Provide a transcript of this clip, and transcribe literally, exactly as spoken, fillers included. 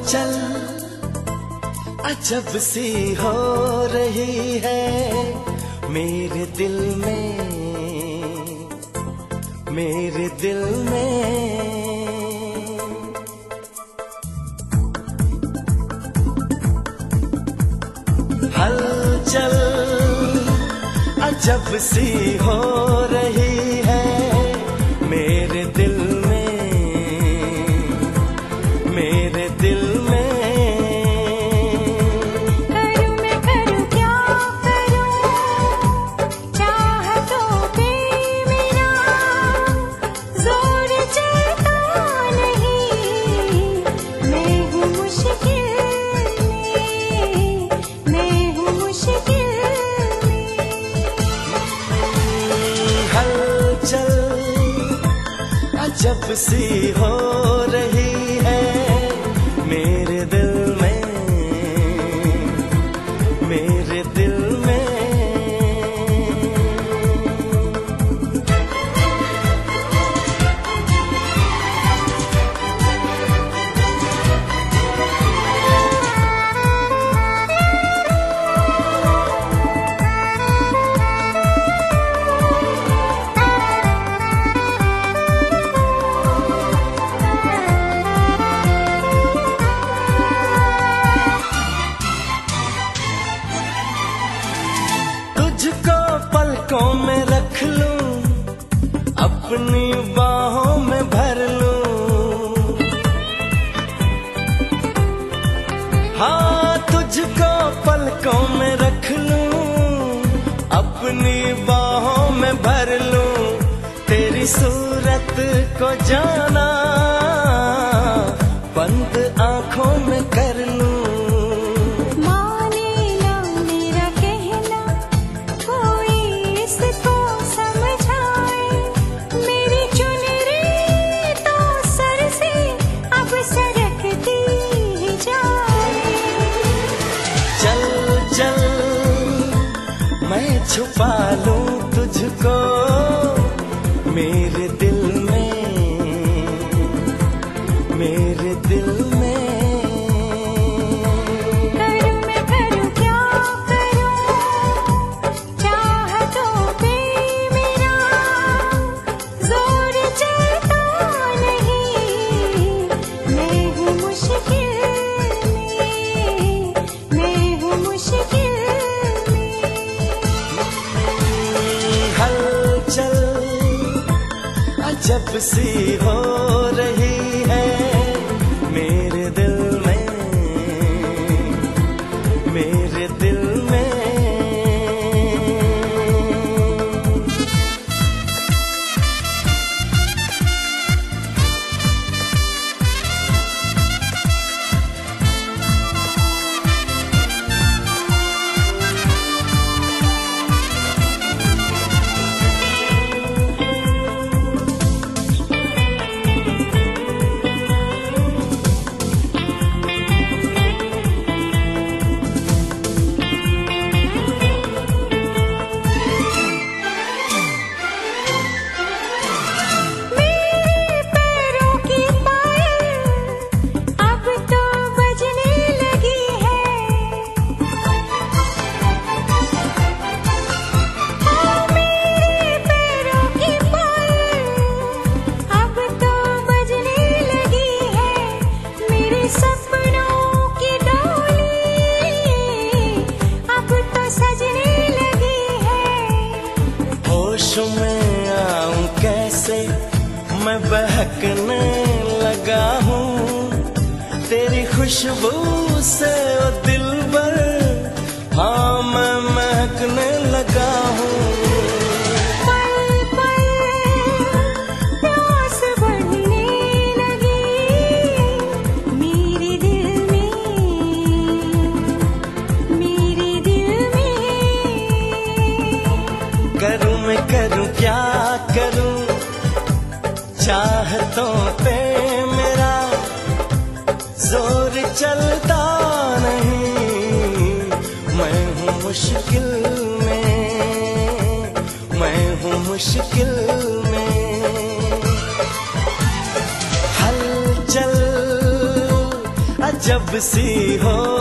हलचल अजब सी हो रही है मेरे दिल में, मेरे दिल में। हलचल अजब सी हो रही है मेरे दिल में, मेरे दिल में। करूं मैं करूं क्या करूं, चाहतों पे मेरा जोर चलता नहीं। मैं हूँ मुश्किल में, मैं हूँ मुश्किल में। हलचल अजब सी हो रही है मेरे दिल में, मेरे दिल में। तुझको पलकों में रख लूं, अपनी बाहों में भर लूं। हाँ, तुझको पलकों में रख लूं, अपनी बाहों में भर लूं। तेरी सूरत को जाना बंद आंखों में कर लूं। माने ना मेरा कहना, कोई इसको समझाए। मेरी चुनरी तो सर से अब सरकती ही जाए। चल चल मैं छुपा लूं तुझको मेरे दिल में, मेरे दिल में। करूं मैं करूं क्या करूं, चाहतों पे मेरा जोर चलता नहीं। मैं हूँ मुश्किल में, मैं हूँ मुश्किल में। हलचल अजब सी हो रही है मेरे दिल में, मेरे दिल में। मेरे पैरों की पायल अब तो बजने लगी है। हाँ, मेरे पैरों की पायल अब तो बजने लगी है। मेरे सपनों की डोली अब तो सजने लगी है। होश में आऊं कैसे, मैं बहकने लगा हूँ तेरी खुशबू से ओ दिलबर। हाँ, मैं महकने लगा हूँ। पल पल प्यास बढ़ने लगी मेरे दिल में, मेरे दिल में। करूं मैं करूं क्या करूं, चाहतों पे मेरा जोर चलता नहीं। मैं हूँ मुश्किल में, मैं हूँ मुश्किल में। हलचल जब सी हो